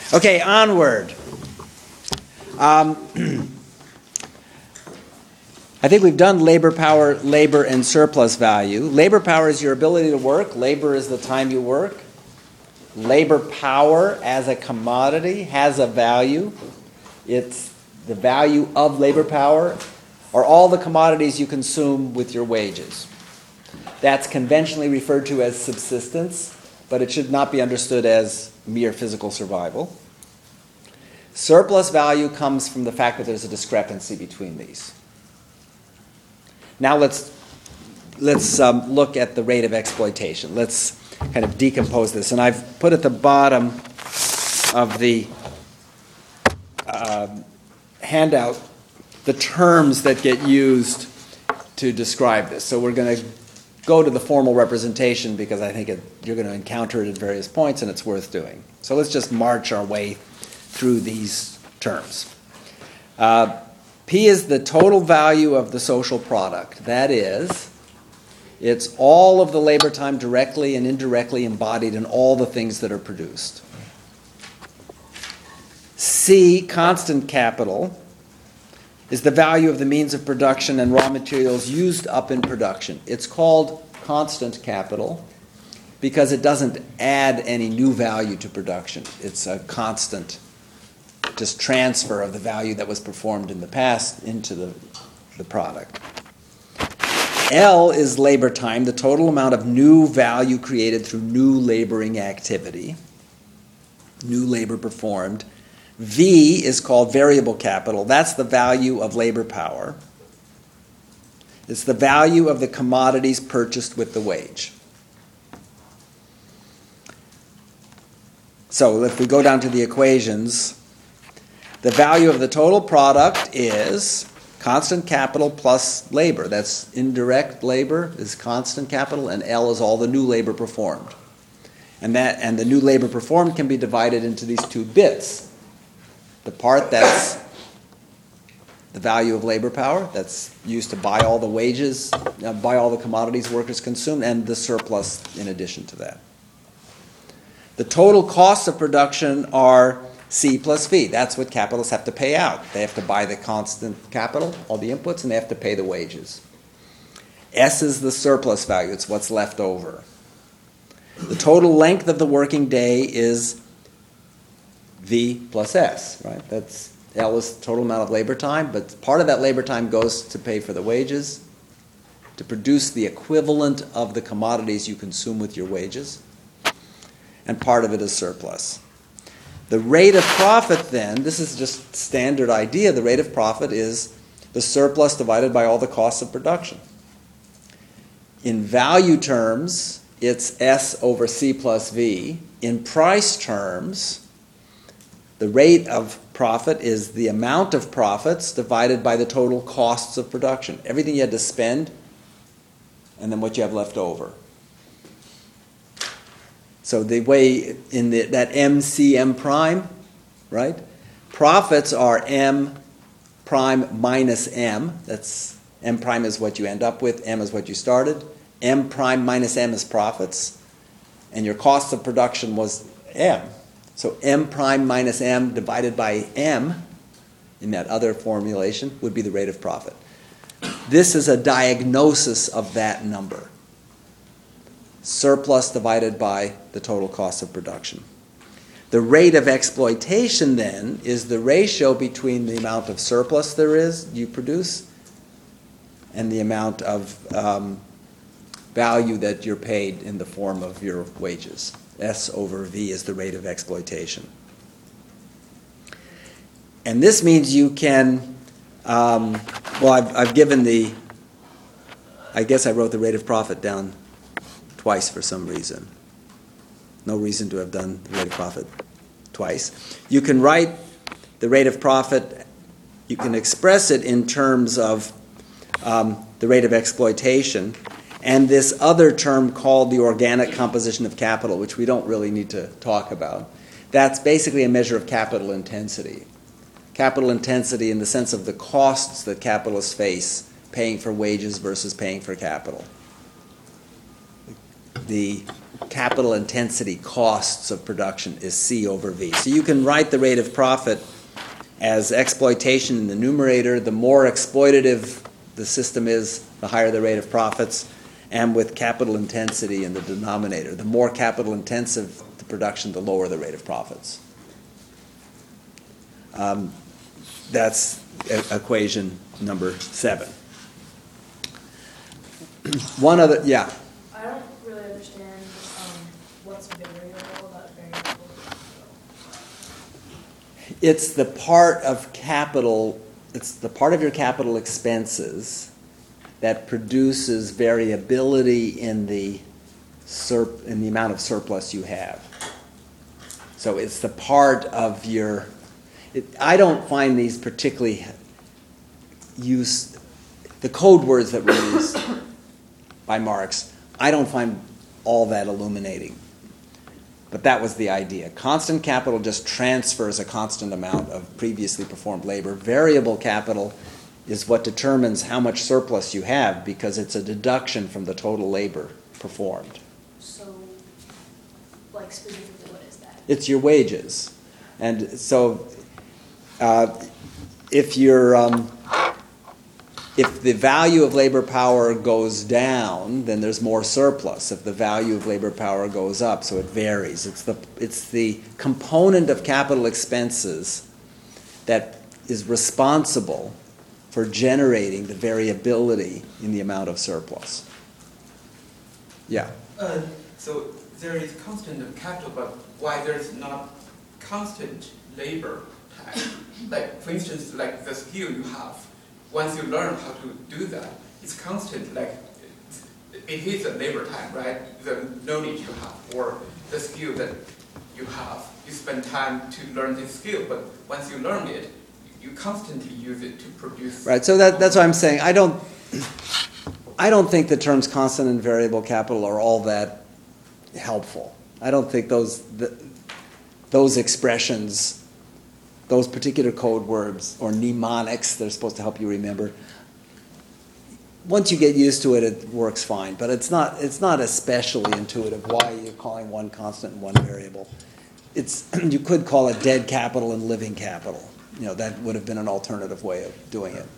Okay, onward. I think we've done labor power, labor, and surplus value. Labor power is your ability to work. Labor is the time you work. Labor power as a commodity has a value. It's the value of labor power are all the commodities you consume with your wages. That's conventionally referred to as subsistence, but it should not be understood as mere physical survival. Surplus value comes from the fact that there's a discrepancy between these. Now let's look at the rate of exploitation. Let's kind of decompose this. And I've put at the bottom of the handout the terms that get used to describe this. So we're going to go to the formal representation because I think you're going to encounter it at various points and it's worth doing. So let's just march our way through these terms. P is the total value of the social product. That is, it's all of the labor time directly and indirectly embodied in all the things that are produced. C, constant capital, is the value of the means of production and raw materials used up in production. It's called constant capital because it doesn't add any new value to production. It's a constant just transfer of the value that was performed in the past into the product. L is labor time, the total amount of new value created through new laboring activity, new labor performed. V is called variable capital. That's the value of labor power. It's the value of the commodities purchased with the wage. So if we go down to the equations, the value of the total product is constant capital plus labor. That's indirect labor is constant capital, and L is all the new labor performed. And the new labor performed can be divided into these two bits. The part that's the value of labor power, that's used to buy all the wages, buy all the commodities workers consume, and the surplus in addition to that. The total costs of production are C plus V. That's what capitalists have to pay out. They have to buy the constant capital, all the inputs, and they have to pay the wages. S is the surplus value. It's what's left over. The total length of the working day is V plus S, right? That's L is the total amount of labor time, but part of that labor time goes to pay for the wages, to produce the equivalent of the commodities you consume with your wages, and part of it is surplus. The rate of profit then, this is just standard idea, the rate of profit is the surplus divided by all the costs of production. In value terms, it's S over C plus V. In price terms, the rate of profit is the amount of profits divided by the total costs of production. Everything you had to spend, and then what you have left over. So the way in that MCM prime, right? Profits are M prime minus M. That's M prime is what you end up with. M is what you started. M prime minus M is profits. And your cost of production was M. So M prime minus M divided by M in that other formulation would be the rate of profit. This is a diagnosis of that number. Surplus divided by the total cost of production. The rate of exploitation then is the ratio between the amount of surplus there is you produce and the amount of value that you're paid in the form of your wages. S over V is the rate of exploitation. And this means you can, I've given I guess I wrote the rate of profit down twice for some reason. No reason to have done the rate of profit twice. You can write the rate of profit, you can express it in terms of the rate of exploitation, and this other term called the organic composition of capital, which we don't really need to talk about. That's basically a measure of capital intensity. Capital intensity in the sense of the costs that capitalists face paying for wages versus paying for capital. The capital intensity costs of production is C over V. So you can write the rate of profit as exploitation in the numerator. The more exploitative the system is, the higher the rate of profits, and with capital intensity in the denominator. The more capital intensive the production, the lower the rate of profits. That's equation number 7. One other, yeah. I don't really understand what's variable about variable. It's the part of capital, it's the part of your capital expenses that produces variability in the amount of surplus you have. So it's the part of your, I don't find these particularly the code words that were used by Marx, I don't find all that illuminating. But that was the idea. Constant capital just transfers a constant amount of previously performed labor. Variable capital is what determines how much surplus you have because it's a deduction from the total labor performed. So, like specifically, what is that? It's your wages. And so if the value of labor power goes down, then there's more surplus. If the value of labor power goes up, so it varies. It's the component of capital expenses that is responsible for generating the variability in the amount of surplus. Yeah. So there is constant capital, but why there's not constant labor time? Like, for instance, like the skill you have. Once you learn how to do that, it's constant, like it is a labor time, right? The knowledge you have or the skill that you have. You spend time to learn this skill, but once you learn it, you constantly use it to produce. Right, so that's what I'm saying. I don't think the terms constant and variable capital are all that helpful. I don't think those expressions, those particular code words or mnemonics, they're supposed to help you remember. Once you get used to it, it works fine. But it's not especially intuitive why you're calling one constant and one variable. You could call it dead capital and living capital. That would have been an alternative way of doing it.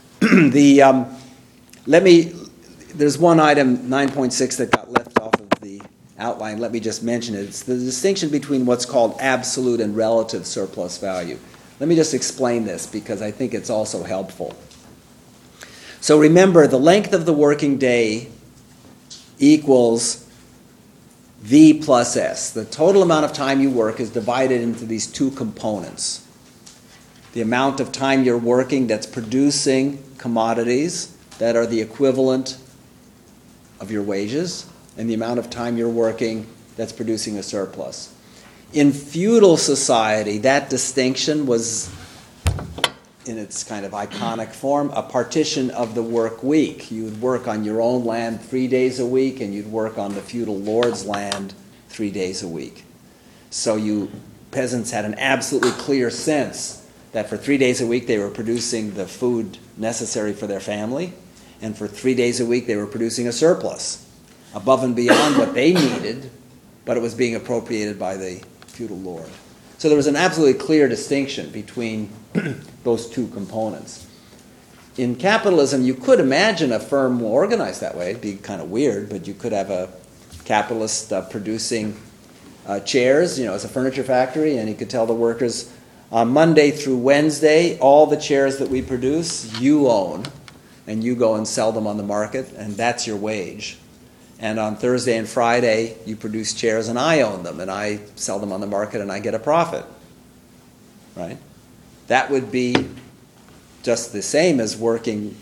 There's one item, 9.6, that got left off of the outline. Let me just mention it. It's the distinction between what's called absolute and relative surplus value. Let me just explain this because I think it's also helpful. So remember, the length of the working day equals V plus S. The total amount of time you work is divided into these two components. The amount of time you're working that's producing commodities that are the equivalent of your wages, and the amount of time you're working that's producing a surplus. In feudal society, that distinction was, in its kind of iconic form, a partition of the work week. You would work on your own land 3 days a week, and you'd work on the feudal lord's land 3 days a week. So peasants had an absolutely clear sense that for 3 days a week they were producing the food necessary for their family, and for 3 days a week they were producing a surplus above and beyond what they needed, but it was being appropriated by the feudal lord. So there was an absolutely clear distinction between those two components. In capitalism, you could imagine a firm more organized that way. It'd be kind of weird, but you could have a capitalist producing chairs, as a furniture factory, and he could tell the workers, Monday through Wednesday, all the chairs that we produce, you own, and you go and sell them on the market, and that's your wage. And on Thursday and Friday, you produce chairs and I own them, and I sell them on the market and I get a profit. Right? That would be just the same as working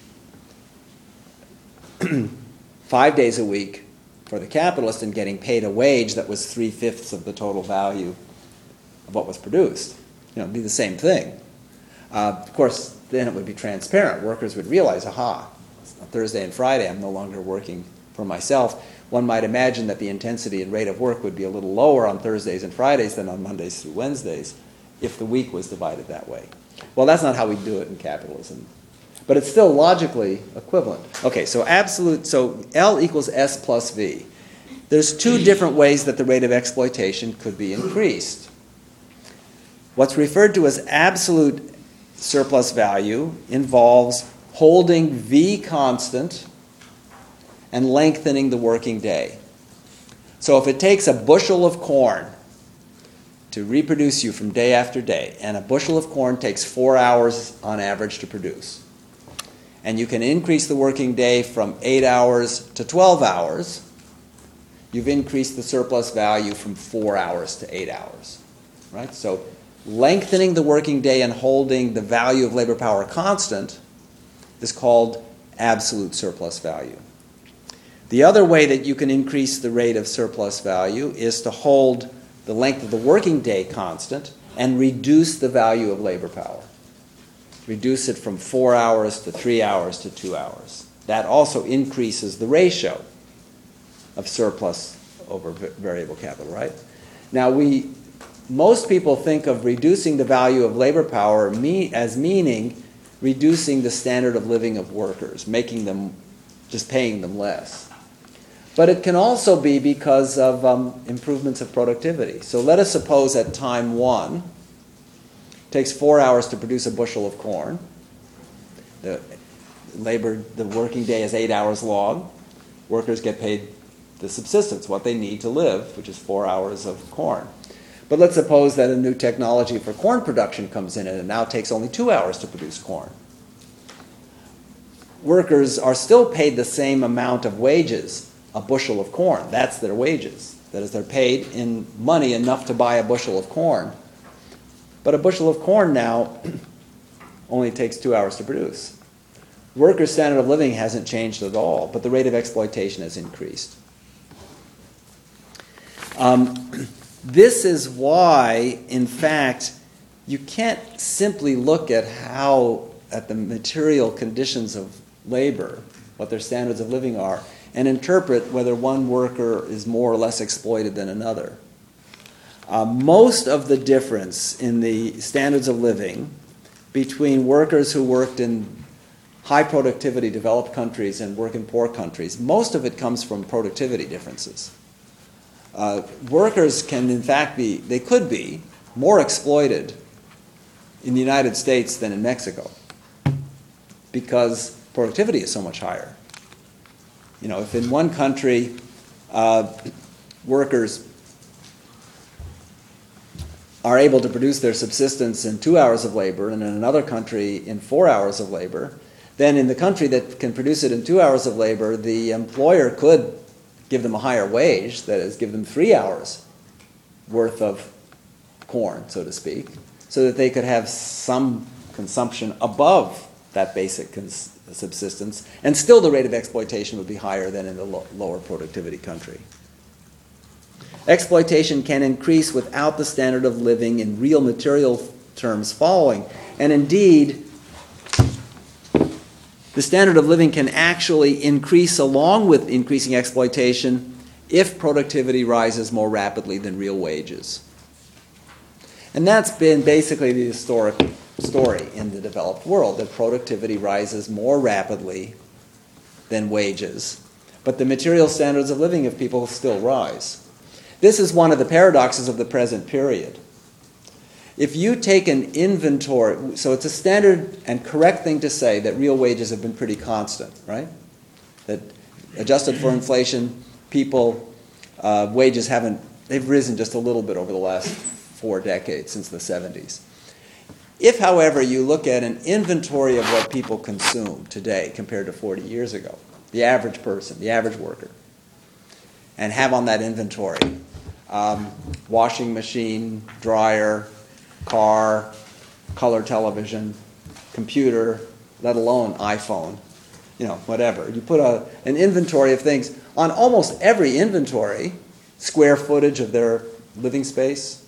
5 days a week for the capitalist and getting paid a wage that was 3/5 of the total value of what was produced. It'd be the same thing. Of course, then it would be transparent. Workers would realize, on Thursday and Friday I'm no longer working for myself. One might imagine that the intensity and rate of work would be a little lower on Thursdays and Fridays than on Mondays through Wednesdays if the week was divided that way. Well, that's not how we do it in capitalism. But it's still logically equivalent. Okay, so L equals S plus V. there's two different ways that the rate of exploitation could be increased. What's referred to as absolute surplus value involves holding V constant and lengthening the working day. So if it takes a bushel of corn to reproduce you from day after day, and a bushel of corn takes 4 hours on average to produce, and you can increase the working day from 8 hours to 12 hours, you've increased the surplus value from 4 hours to 8 hours. Right? So lengthening the working day and holding the value of labor power constant is called absolute surplus value. The other way that you can increase the rate of surplus value is to hold the length of the working day constant and reduce the value of labor power. Reduce it from 4 hours to 3 hours to 2 hours. That also increases the ratio of surplus over variable capital, right? Now, most people think of reducing the value of labor power as meaning reducing the standard of living of workers, making them, just paying them less. But it can also be because of improvements of productivity. So let us suppose at time 1, it takes 4 hours to produce a bushel of corn. The working day is 8 hours long. Workers get paid the subsistence, what they need to live, which is 4 hours of corn. But let's suppose that a new technology for corn production comes in and it now takes only 2 hours to produce corn. Workers are still paid the same amount of wages, a bushel of corn. That's their wages. That is, they're paid in money enough to buy a bushel of corn. But a bushel of corn now only takes 2 hours to produce. Workers' standard of living hasn't changed at all, but the rate of exploitation has increased. This is why, in fact, you can't simply look at the material conditions of labor, what their standards of living are, and interpret whether one worker is more or less exploited than another. Most of the difference in the standards of living between workers who worked in high productivity developed countries and work in poor countries, most of it comes from productivity differences. Workers can, in fact, could be more exploited in the United States than in Mexico because productivity is so much higher. You know, if in one country workers are able to produce their subsistence in 2 hours of labor and in another country in 4 hours of labor, then in the country that can produce it in 2 hours of labor, the employer could give them a higher wage, that is, give them 3 hours worth of corn, so to speak, so that they could have some consumption above that basic subsistence, and still the rate of exploitation would be higher than in the lower productivity country. Exploitation can increase without the standard of living in real material terms following, and indeed, the standard of living can actually increase along with increasing exploitation if productivity rises more rapidly than real wages. And that's been basically the historic story in the developed world, that productivity rises more rapidly than wages, but the material standards of living of people still rise. This is one of the paradoxes of the present period. If you take an inventory, so it's a standard and correct thing to say that real wages have been pretty constant, right? That adjusted for inflation, wages they've risen just a little bit over the last 4 decades, since the 70s. If, however, you look at an inventory of what people consume today compared to 40 years ago, the average person, the average worker, and have on that inventory washing machine, dryer, car, color television, computer, let alone iPhone, whatever. You put an inventory of things on almost every inventory, square footage of their living space.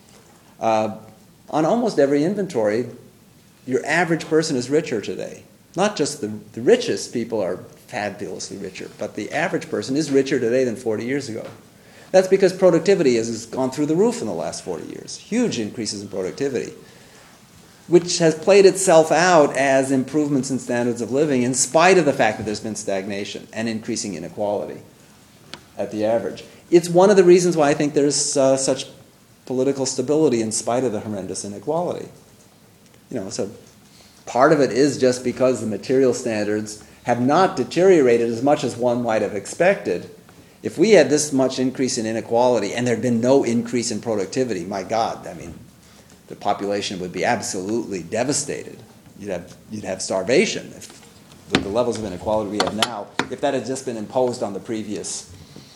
On almost every inventory, your average person is richer today. Not just the richest people are fabulously richer, but the average person is richer today than 40 years ago. That's because productivity has gone through the roof in the last 40 years. Huge increases in productivity, which has played itself out as improvements in standards of living in spite of the fact that there's been stagnation and increasing inequality at the average. It's one of the reasons why I think there's such political stability in spite of the horrendous inequality. So part of it is just because the material standards have not deteriorated as much as one might have expected. If we had this much increase in inequality and there had been no increase in productivity, my God, the population would be absolutely devastated. You'd have starvation with the levels of inequality we have now, if that had just been imposed on the previous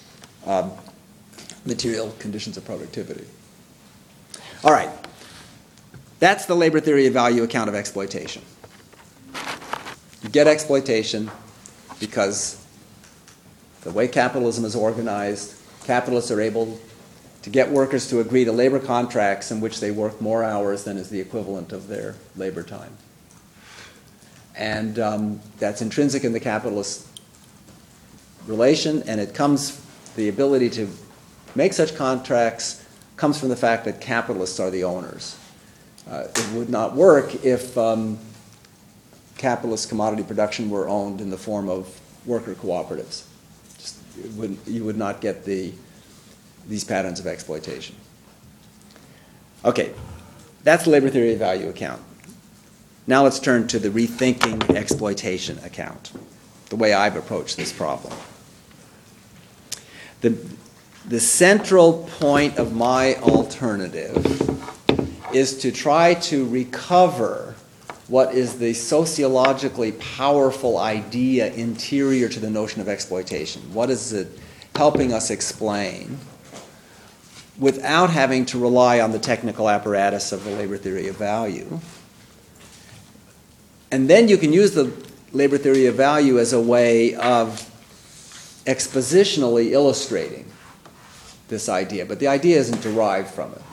material conditions of productivity. All right. That's the labor theory of value account of exploitation. You get exploitation because the way capitalism is organized, capitalists are able to get workers to agree to labor contracts in which they work more hours than is the equivalent of their labor time. And that's intrinsic in the capitalist relation, and the ability to make such contracts comes from the fact that capitalists are the owners. It would not work if capitalist commodity production were owned in the form of worker cooperatives. You would not get these patterns of exploitation. Okay, that's the labor theory of value account. Now let's turn to the rethinking exploitation account, the way I've approached this problem. The central point of my alternative is to try to recover what is the sociologically powerful idea interior to the notion of exploitation. What is it helping us explain without having to rely on the technical apparatus of the labor theory of value? And then you can use the labor theory of value as a way of expositionally illustrating this idea, but the idea isn't derived from it.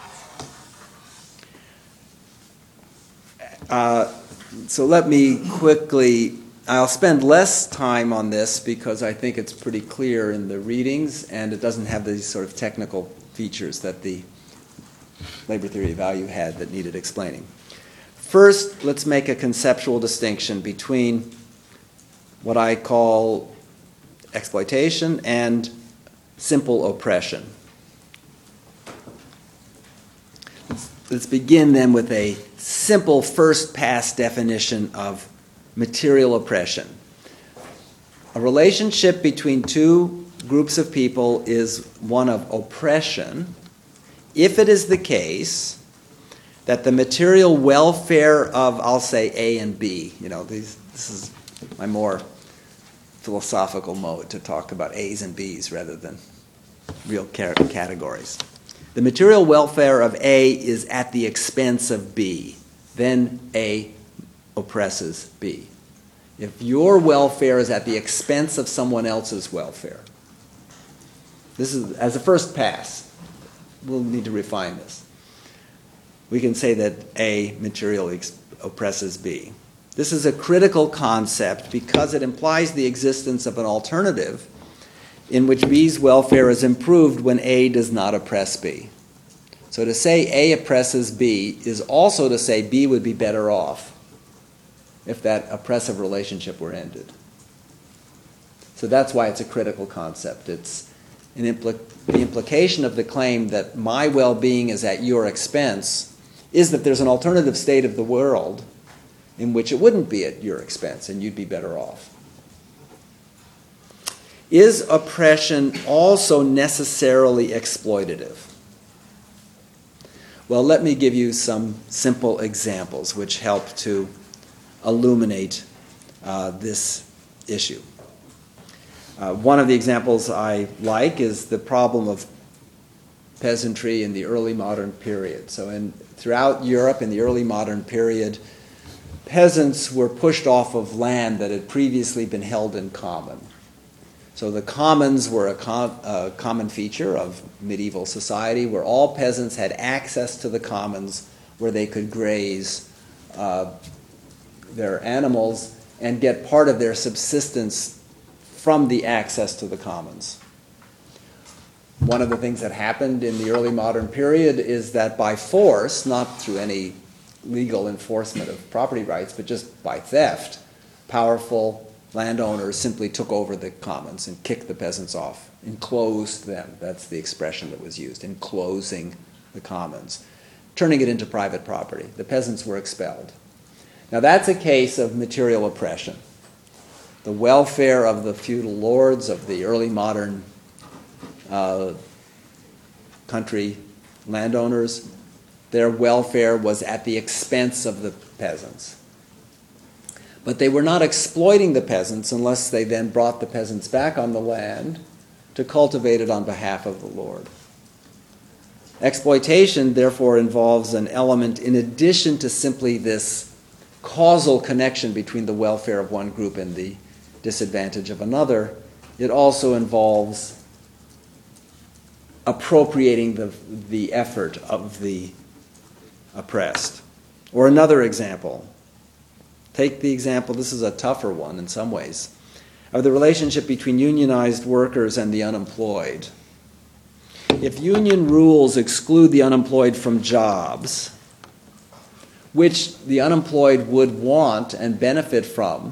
So let me quickly, I'll spend less time on this because I think it's pretty clear in the readings and it doesn't have these sort of technical features that the labor theory of value had that needed explaining. First, let's make a conceptual distinction between what I call exploitation and simple oppression. Let's begin then with a simple first-pass definition of material oppression. A relationship between two groups of people is one of oppression if it is the case that the material welfare of, I'll say, A and B, this is my more philosophical mode to talk about A's and B's rather than real categories. The material welfare of A is at the expense of B. Then A oppresses B. If your welfare is at the expense of someone else's welfare, this is as a first pass. We'll need to refine this. We can say that A materially oppresses B. This is a critical concept because it implies the existence of an alternative in which B's welfare is improved when A does not oppress B. So to say A oppresses B is also to say B would be better off if that oppressive relationship were ended. So that's why it's a critical concept. It's the implication of the claim that my well-being is at your expense is that there's an alternative state of the world in which it wouldn't be at your expense and you'd be better off. Is oppression also necessarily exploitative? Well, let me give you some simple examples which help to illuminate this issue. One of the examples I like is the problem of peasantry in the early modern period. So throughout Europe in the early modern period, peasants were pushed off of land that had previously been held in common. So the commons were a common feature of medieval society where all peasants had access to the commons where they could graze their animals and get part of their subsistence from the access to the commons. One of the things that happened in the early modern period is that by force, not through any legal enforcement of property rights, but just by theft, powerful landowners simply took over the commons and kicked the peasants off, enclosed them. That's the expression that was used, enclosing the commons, turning it into private property. The peasants were expelled. Now that's a case of material oppression. The welfare of the feudal lords of the early modern country landowners, their welfare was at the expense of the peasants. But they were not exploiting the peasants unless they then brought the peasants back on the land to cultivate it on behalf of the lord. Exploitation, therefore, involves an element in addition to simply this causal connection between the welfare of one group and the disadvantage of another. It also involves appropriating the effort of the oppressed. Or another example. Take the example, this is a tougher one in some ways, of the relationship between unionized workers and the unemployed. If union rules exclude the unemployed from jobs, which the unemployed would want and benefit from,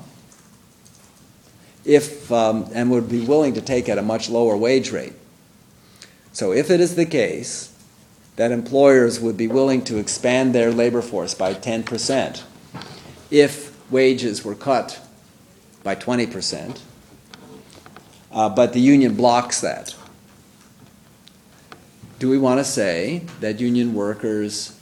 if and would be willing to take at a much lower wage rate. So if it is the case that employers would be willing to expand their labor force by 10% if wages were cut by 20%, but the union blocks that, do we want to say that union workers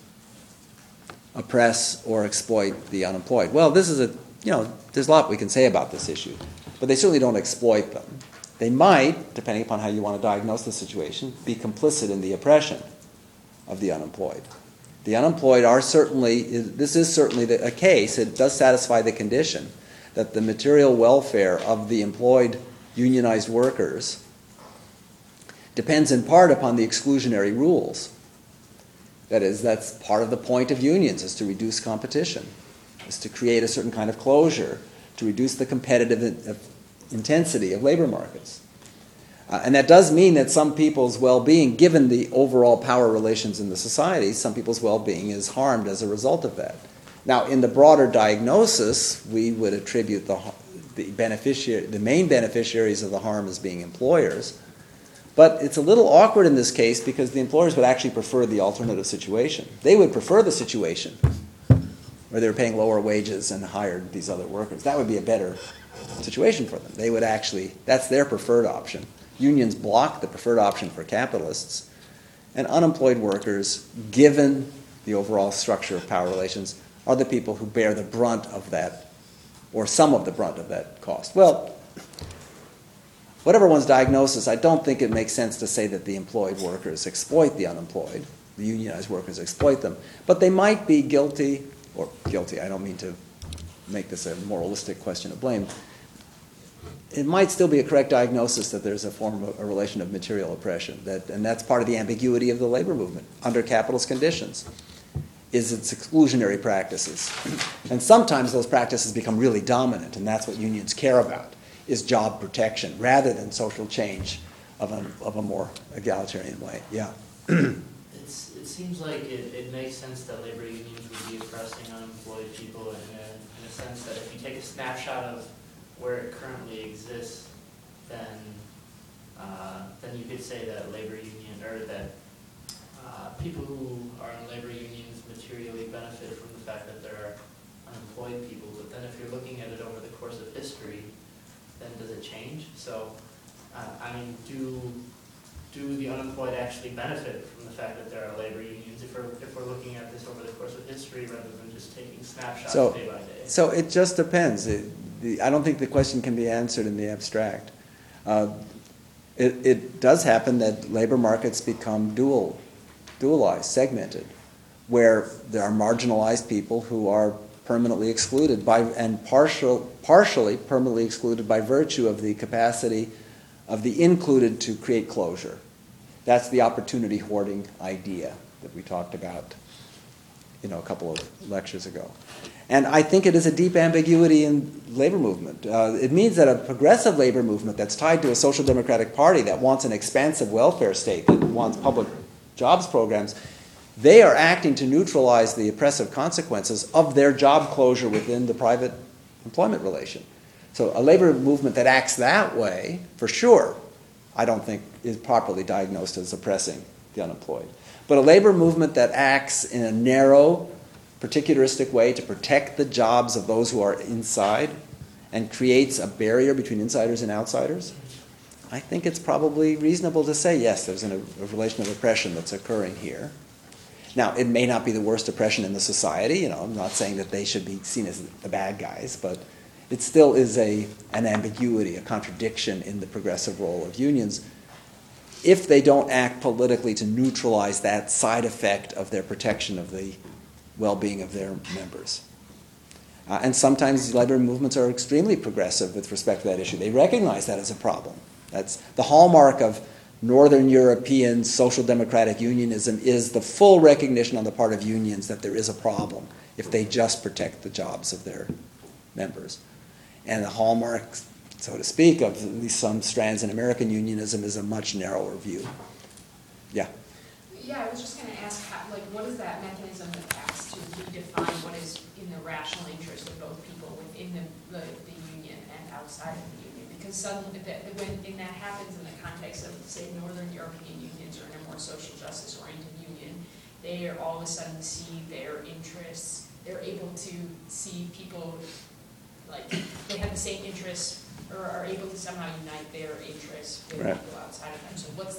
oppress or exploit the unemployed? Well, this is there's a lot we can say about this issue, but they certainly don't exploit them. They might, depending upon how you want to diagnose the situation, be complicit in the oppression of the unemployed. The unemployed are certainly, this is certainly a case, it does satisfy the condition that the material welfare of the employed unionized workers depends in part upon the exclusionary rules. That is, that's part of the point of unions, is to reduce competition, is to create a certain kind of closure, to reduce the competitive intensity of labor markets. And that does mean that some people's well-being, given the overall power relations in the society, some people's well-being is harmed as a result of that. Now, in the broader diagnosis, we would attribute the main beneficiaries of the harm as being employers. But it's a little awkward in this case because the employers would actually prefer the alternative situation. They would prefer the situation where they were paying lower wages and hired these other workers. That would be a better situation for them. They would actually, that's their preferred option. Unions block the preferred option for capitalists, and unemployed workers, given the overall structure of power relations, are the people who bear the brunt of that, or some of the brunt of that cost. Well, whatever one's diagnosis, I don't think it makes sense to say that the employed workers exploit the unemployed, the unionized workers exploit them, but they might be guilty, I don't mean to make this a moralistic question of blame. It might still be a correct diagnosis that there's a relation of material oppression, and that's part of the ambiguity of the labor movement under capitalist conditions, is its exclusionary practices. And sometimes those practices become really dominant, and that's what unions care about, is job protection, rather than social change of a more egalitarian way. Yeah. It seems like it makes sense that labor unions would be oppressing unemployed people in a sense that if you take a snapshot of where it currently exists, then you could say that labor union, or that people who are in labor unions materially benefit from the fact that there are unemployed people. But then if you're looking at it over the course of history, then does it change? So, do the unemployed actually benefit from the fact that there are labor unions if we're looking at this over the course of history rather than just taking snapshots day by day? So it just depends. I don't think the question can be answered in the abstract. It does happen that labor markets become dualized, segmented, where there are marginalized people who are permanently excluded partially permanently excluded by virtue of the capacity of the included to create closure. That's the opportunity hoarding idea that we talked about, a couple of lectures ago. And I think it is a deep ambiguity in labor movement. It means that a progressive labor movement that's tied to a social democratic party that wants an expansive welfare state, that wants public jobs programs, they are acting to neutralize the oppressive consequences of their job closure within the private employment relation. So a labor movement that acts that way, for sure, I don't think is properly diagnosed as oppressing the unemployed. But a labor movement that acts in a narrow, particularistic way to protect the jobs of those who are inside and creates a barrier between insiders and outsiders, I think it's probably reasonable to say, yes, there's a relation of oppression that's occurring here. Now, it may not be the worst oppression in the society. I'm not saying that they should be seen as the bad guys, but it still is an ambiguity, a contradiction in the progressive role of unions if they don't act politically to neutralize that side effect of their protection of the well-being of their members. And sometimes labor movements are extremely progressive with respect to that issue. They recognize that as a problem. That's the hallmark of Northern European social democratic unionism, is the full recognition on the part of unions that there is a problem if they just protect the jobs of their members. And the hallmark, so to speak, of at least some strands in American unionism is a much narrower view. Yeah? Yeah, I was just going to ask, what is that mechanism that acts to redefine what is in the rational interest of both people within the union and outside of the union? Because suddenly, when that happens in the context of, say, Northern European unions or in a more social justice-oriented union, they are all of a sudden see their interests. They're able to see people, they have the same interests, or are able to somehow unite their interests with Right. people outside of them. So what's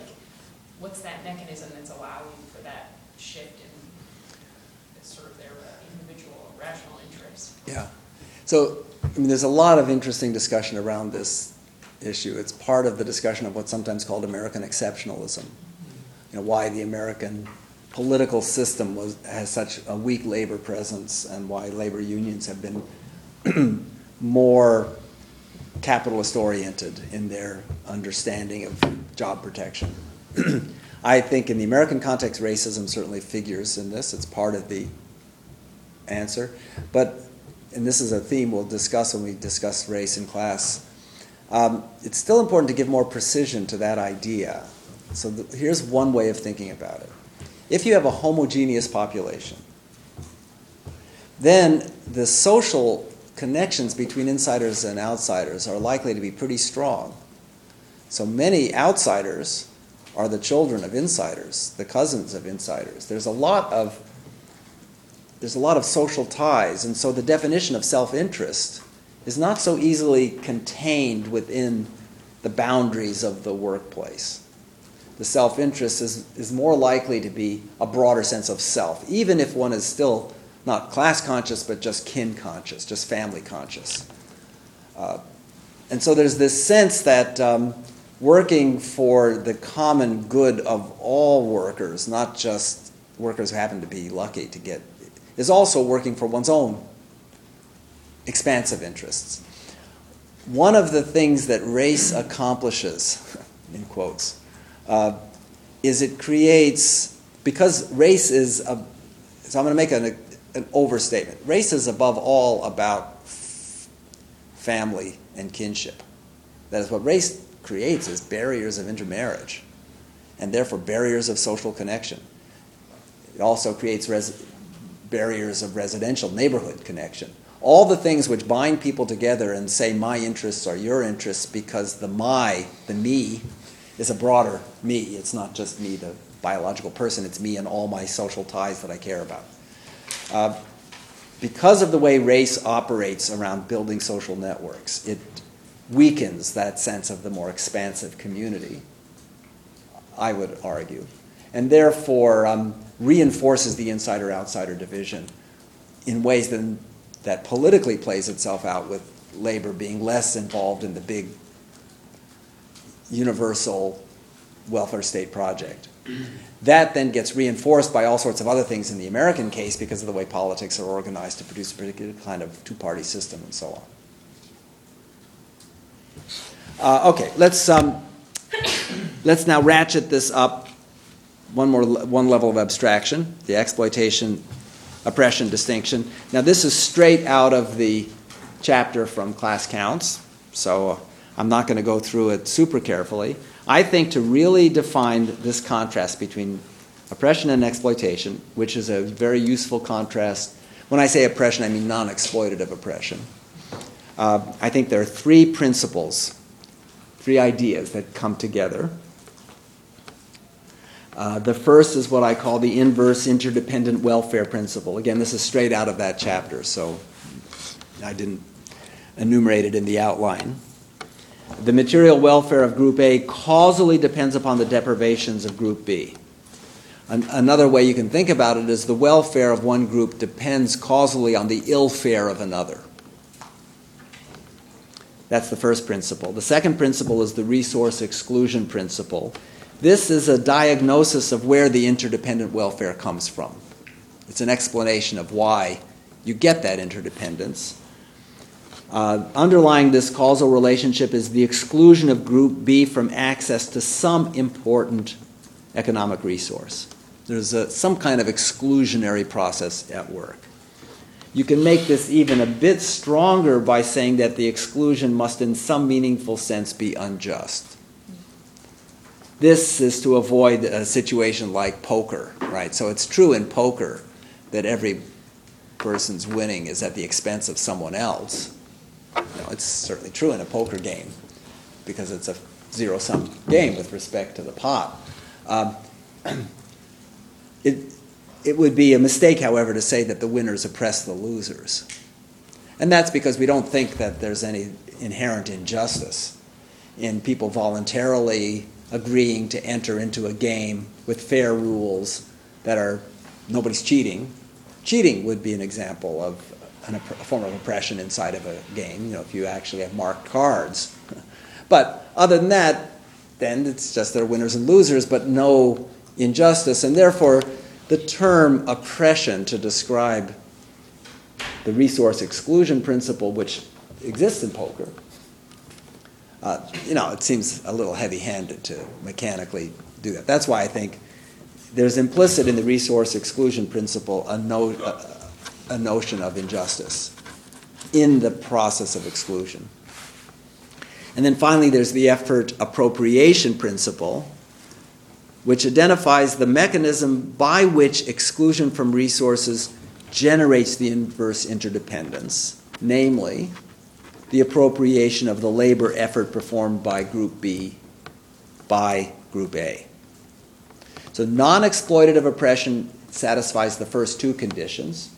that mechanism that's allowing for that shift in sort of their individual rational interests? Yeah. So, there's a lot of interesting discussion around this issue. It's part of the discussion of what's sometimes called American exceptionalism. Why the American political system has such a weak labor presence, and why labor unions have been more capitalist-oriented in their understanding of job protection. I think in the American context, racism certainly figures in this. It's part of the answer. But, and this is a theme we'll discuss when we discuss race in class, it's still important to give more precision to that idea. So here's one way of thinking about it. If you have a homogeneous population, then the social connections between insiders and outsiders are likely to be pretty strong. So many outsiders are the children of insiders, the cousins of insiders. There's a lot of social ties, and so the definition of self-interest is not so easily contained within the boundaries of the workplace. The self-interest is more likely to be a broader sense of self, even if one is still not class conscious, but just kin conscious, just family conscious. And so there's this sense that working for the common good of all workers, not just workers who happen to be lucky to get, is also working for one's own expansive interests. One of the things that race accomplishes, in quotes, is it creates, because race is, so I'm going to make an overstatement. Race is above all about family and kinship. That is, what race creates is barriers of intermarriage, and therefore barriers of social connection. It also creates barriers of residential neighborhood connection. All the things which bind people together and say my interests are your interests, because the me, is a broader me. It's not just me, the biological person. It's me and all my social ties that I care about. Because of the way race operates around building social networks, it weakens that sense of the more expansive community, I would argue, and therefore reinforces the insider-outsider division in ways that politically plays itself out, with labor being less involved in the big universal welfare state project. That then gets reinforced by all sorts of other things in the American case because of the way politics are organized to produce a particular kind of two-party system and so on. Okay, let's now ratchet this up one level of abstraction, the exploitation, oppression distinction. Now this is straight out of the chapter from Class Counts, so I'm not going to go through it super carefully. I think to really define this contrast between oppression and exploitation, which is a very useful contrast. When I say oppression, I mean non-exploitative oppression. I think there are three principles, three ideas that come together. The first is what I call the inverse interdependent welfare principle. Again, this is straight out of that chapter, so I didn't enumerate it in the outline. The material welfare of Group A causally depends upon the deprivations of Group B. Another way you can think about it is the welfare of one group depends causally on the ill fare of another. That's the first principle. The second principle is the resource exclusion principle. This is a diagnosis of where the interdependent welfare comes from. It's an explanation of why you get that interdependence. Underlying this causal relationship is the exclusion of Group B from access to some important economic resource. There's some kind of exclusionary process at work. You can make this even a bit stronger by saying that the exclusion must in some meaningful sense be unjust. This is to avoid a situation like poker, right? So it's true in poker that every person's winning is at the expense of someone else. It's certainly true in a poker game because it's a zero-sum game with respect to the pot. It would be a mistake, however, to say that the winners oppress the losers. And that's because we don't think that there's any inherent injustice in people voluntarily agreeing to enter into a game with fair rules that are nobody's cheating. Cheating would be an example of a form of oppression inside of a game, if you actually have marked cards. But other than that, then it's just there are winners and losers, but no injustice. And therefore, the term oppression to describe the resource exclusion principle, which exists in poker, it seems a little heavy-handed to mechanically do that. That's why I think there's implicit in the resource exclusion principle a notion of injustice in the process of exclusion. And then finally, there's the effort appropriation principle, which identifies the mechanism by which exclusion from resources generates the inverse interdependence, namely, the appropriation of the labor effort performed by Group B by Group A. So non-exploitative oppression satisfies the first two conditions,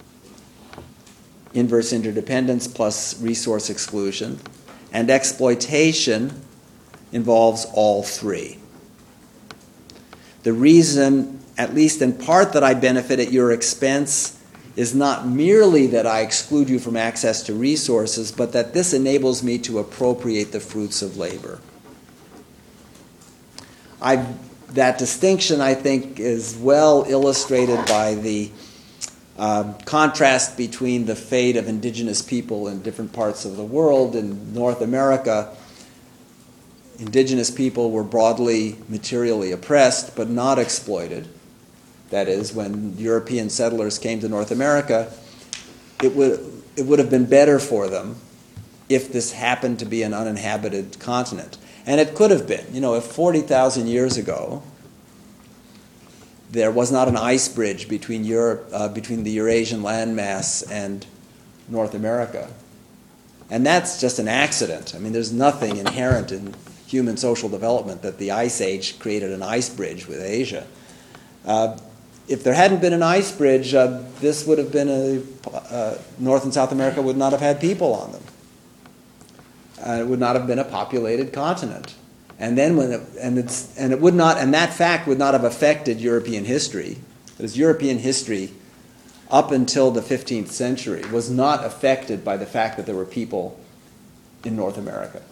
inverse interdependence plus resource exclusion, and exploitation involves all three. The reason, at least in part, that I benefit at your expense is not merely that I exclude you from access to resources, but that this enables me to appropriate the fruits of labor. That distinction, I think, is well illustrated by the contrast between the fate of indigenous people in different parts of the world. In North America, indigenous people were broadly materially oppressed but not exploited. That is, when European settlers came to North America, it would have been better for them if this happened to be an uninhabited continent. And it could have been. If 40,000 years ago there was not an ice bridge between between the Eurasian landmass and North America, and that's just an accident. There's nothing inherent in human social development that the Ice Age created an ice bridge with Asia. If there hadn't been an ice bridge, this would have been North and South America would not have had people on them. It would not have been a populated continent. And then that fact would not have affected European history. Because European history, up until the 15th century, was not affected by the fact that there were people in North America.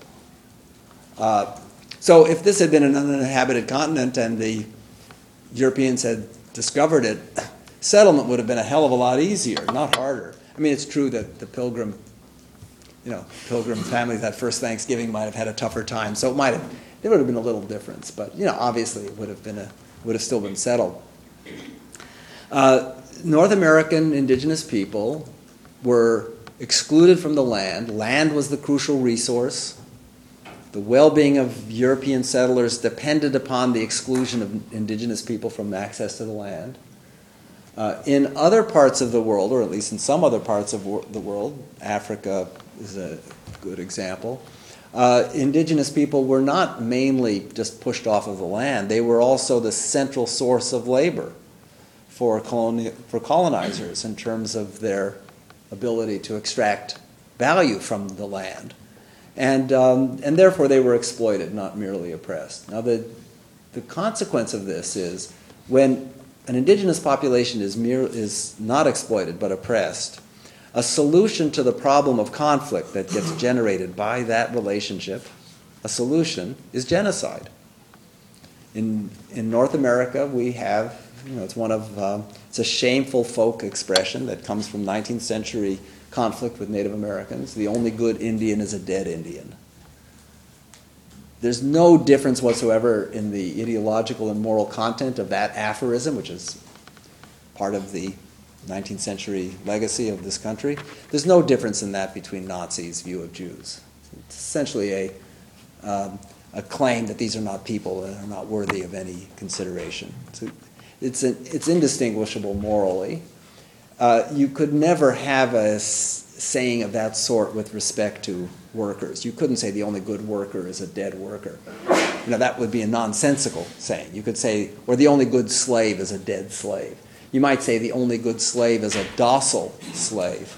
So if this had been an uninhabited continent and the Europeans had discovered it, settlement would have been a hell of a lot easier, not harder. It's true that the pilgrim families that first Thanksgiving might have had a tougher time, so there would have been a little difference, but obviously it would have still been settled. North American indigenous people were excluded from the land. Land was the crucial resource. The well-being of European settlers depended upon the exclusion of indigenous people from access to the land. In other parts of the world, or at least in some other parts of the world, Africa, is a good example. Indigenous people were not mainly just pushed off of the land. They were also the central source of labor for colonizers in terms of their ability to extract value from the land. And therefore they were exploited, not merely oppressed. Now the consequence of this is when an indigenous population is not exploited but oppressed, a solution to the problem of conflict that gets generated by that relationship, a solution is genocide. In North America, we have, it's a shameful folk expression that comes from 19th century conflict with Native Americans. The only good Indian is a dead Indian. There's no difference whatsoever in the ideological and moral content of that aphorism, which is part of the 19th century legacy of this country. There's no difference in that between Nazis' view of Jews. It's essentially a claim that these are not people and are not worthy of any consideration. So it's indistinguishable morally. You could never have a saying of that sort with respect to workers. You couldn't say the only good worker is a dead worker. That would be a nonsensical saying. You could say, or the only good slave is a dead slave. You might say the only good slave is a docile slave.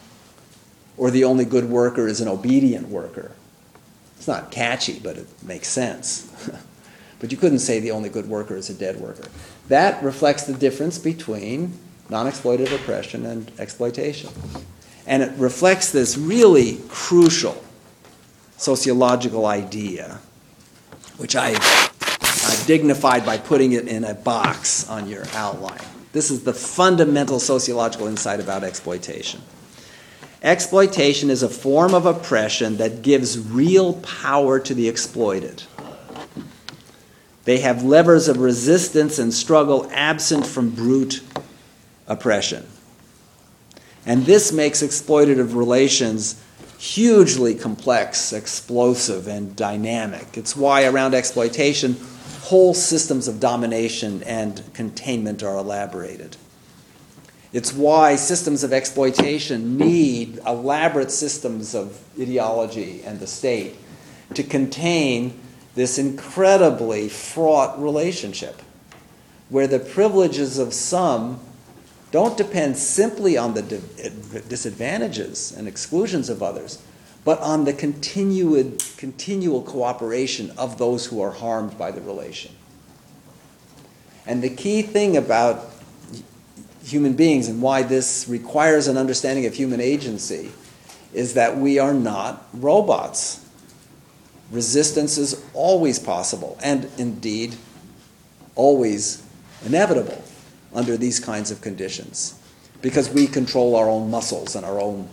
Or the only good worker is an obedient worker. It's not catchy, but it makes sense. But you couldn't say the only good worker is a dead worker. That reflects the difference between non-exploitative oppression and exploitation. And it reflects this really crucial sociological idea, which I've dignified by putting it in a box on your outline. This is the fundamental sociological insight about exploitation. Exploitation is a form of oppression that gives real power to the exploited. They have levers of resistance and struggle absent from brute oppression. And this makes exploitative relations hugely complex, explosive, and dynamic. It's why around exploitation, whole systems of domination and containment are elaborated. It's why systems of exploitation need elaborate systems of ideology and the state to contain this incredibly fraught relationship, where the privileges of some don't depend simply on the disadvantages and exclusions of others, but on the continual cooperation of those who are harmed by the relation. And the key thing about human beings and why this requires an understanding of human agency is that we are not robots. Resistance is always possible and indeed always inevitable under these kinds of conditions because we control our own muscles and our own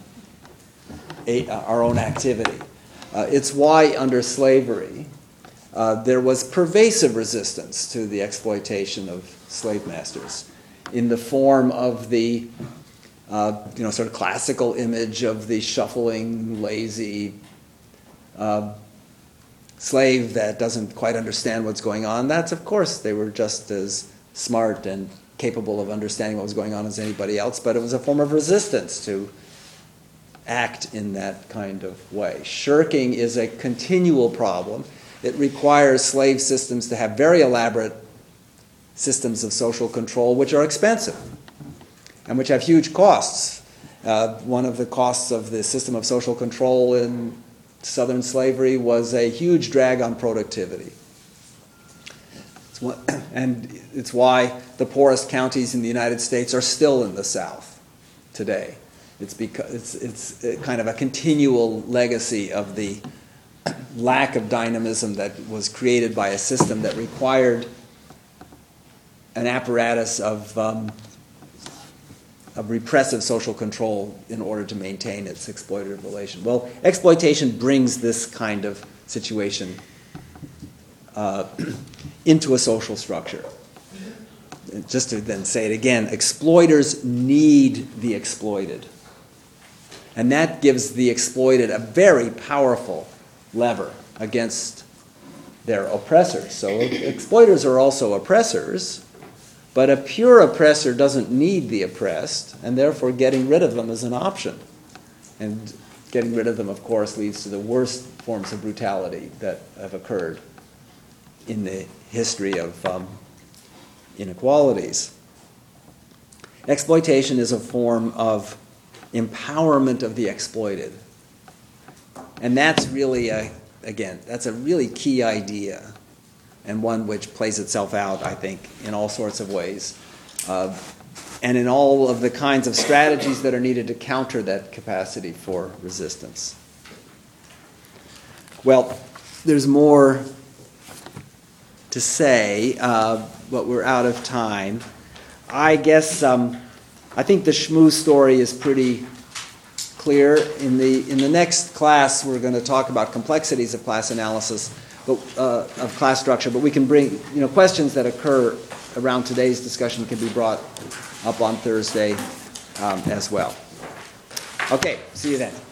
activity. It's why under slavery there was pervasive resistance to the exploitation of slave masters in the form of the sort of classical image of the shuffling, lazy slave that doesn't quite understand what's going on. That's, of course, they were just as smart and capable of understanding what was going on as anybody else, but it was a form of resistance to act in that kind of way. Shirking is a continual problem. It requires slave systems to have very elaborate systems of social control, which are expensive and which have huge costs. One of the costs of the system of social control in Southern slavery was a huge drag on productivity. And it's why the poorest counties in the United States are still in the South today. It's because it's kind of a continual legacy of the lack of dynamism that was created by a system that required an apparatus of repressive social control in order to maintain its exploitative relation. Well, exploitation brings this kind of situation into a social structure. Just to then say it again, exploiters need the exploited. And that gives the exploited a very powerful lever against their oppressors. So exploiters are also oppressors, but a pure oppressor doesn't need the oppressed, and therefore getting rid of them is an option. And getting rid of them, of course, leads to the worst forms of brutality that have occurred in the history of inequalities. Exploitation is a form of empowerment of the exploited. And that's really, that's a really key idea, and one which plays itself out, I think, in all sorts of ways, and in all of the kinds of strategies that are needed to counter that capacity for resistance. Well, there's more to say, but we're out of time. I guess I think the Schmoo story is pretty clear. In the next class, we're going to talk about complexities of class analysis, of class structure. But we can bring questions that occur around today's discussion can be brought up on Thursday as well. Okay, see you then.